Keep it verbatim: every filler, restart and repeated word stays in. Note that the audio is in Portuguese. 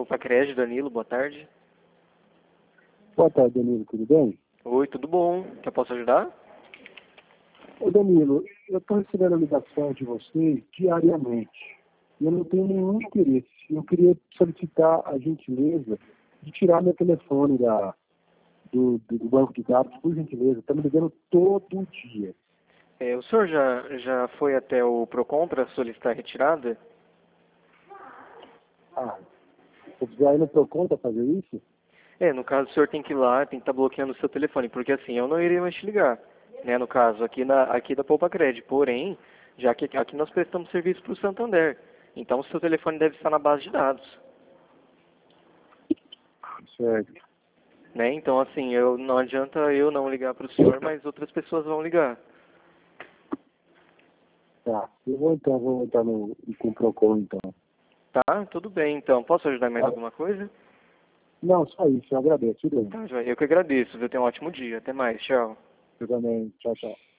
Poupa Danilo, boa tarde. Boa tarde, Danilo, tudo bem? Oi, tudo bom? Que eu posso ajudar? Ô Danilo, eu estou recebendo a ligação de vocês diariamente. E eu não tenho nenhum interesse. Eu queria solicitar a gentileza de tirar meu telefone da, do, do, do banco de dados, por gentileza. Está me ligando todo dia. É, o senhor já, já foi até o PROCON para solicitar a retirada? Ah, eu precisar ir no Procon para fazer isso? É, no caso o senhor tem que ir lá, tem que estar bloqueando o seu telefone, porque assim, eu não iria mais te ligar, né, no caso, aqui, na, aqui da Poupa Cred. Porém, já que aqui nós prestamos serviço para o Santander, então o seu telefone deve estar na base de dados, Certo. né, então assim, eu, não adianta eu não ligar para o senhor, mas outras pessoas vão ligar. Tá. Eu vou então, vou entrar no, com o Procon então. Tá? Tudo bem, então. Posso ajudar em mais Tá. alguma coisa? Não, só isso. Eu agradeço. Tudo bem. Tá, joia. Eu que agradeço, viu? Tenha um ótimo dia. Até mais. Tchau. Eu também. Tchau, tchau.